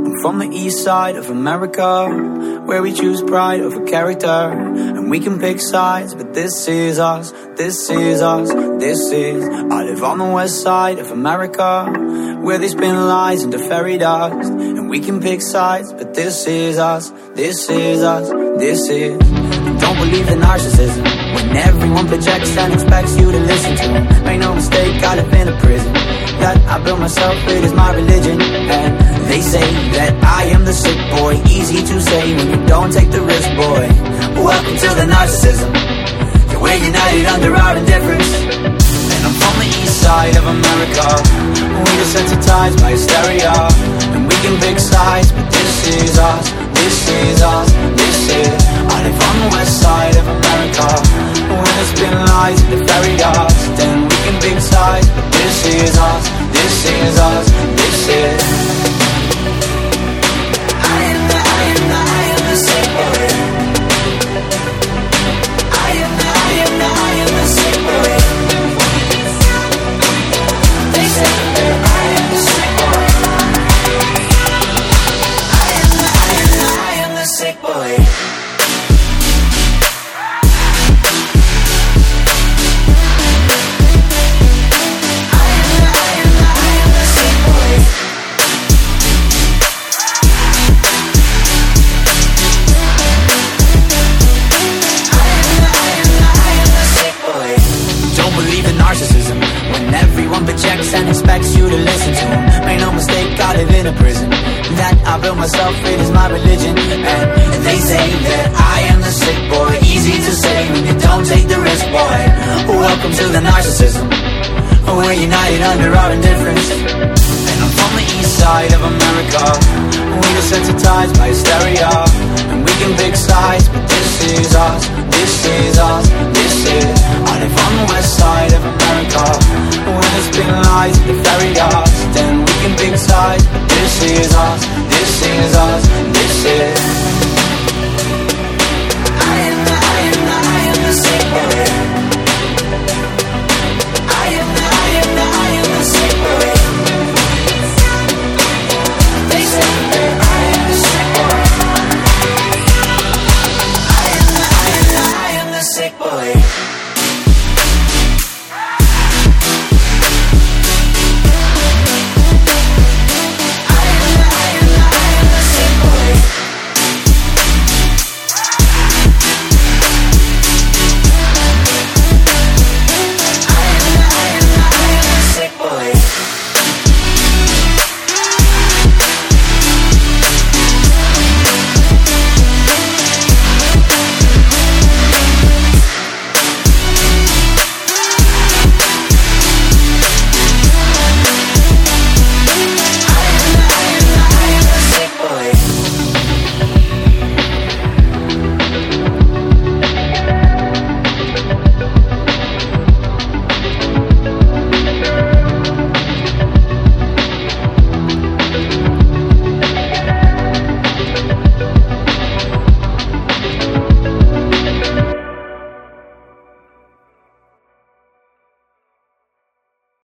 From the east side of America, where we choose pride over character, and we can pick sides, but this is us, this is us, this is. I live on the west side of America, where they spin lies into fairy dust, and we can pick sides, but this is us, this is us, this is. Don't believe in narcissism, when everyone projects and expects you to listen to them. Make no mistake, I live in a prison that I built myself, it is my religion. And they say that I am the sick boy, easy to say when you don't take the risk, boy. Welcome to the narcissism, yeah, we're united under our indifference. And I'm from the east side of America, we are desensitized by hysteria, and we can pick sides, but this is us, this is us, this is. I live on the west side of America, where there's been lies and the fairy dust, and we can pick sides, but this is us, this is us, this is. I am the sick boy. I am the sick boy. They say that I am the sick boy. I am the sick boy. Projects and expects you to listen to him. Make no mistake, I live in a prison that I built myself, it is my religion. And they say that I am the sick boy, easy to say when you don't take the risk, boy. Welcome to the narcissism, we're united under our indifference. And I'm from the east side of America, we're desensitized by hysteria, and we can pick sides, but this is us, this is us, this is. I live on the west side of America, where there's been lies and the fairy dust, and we can pick sides, but this is us, this is us, this is.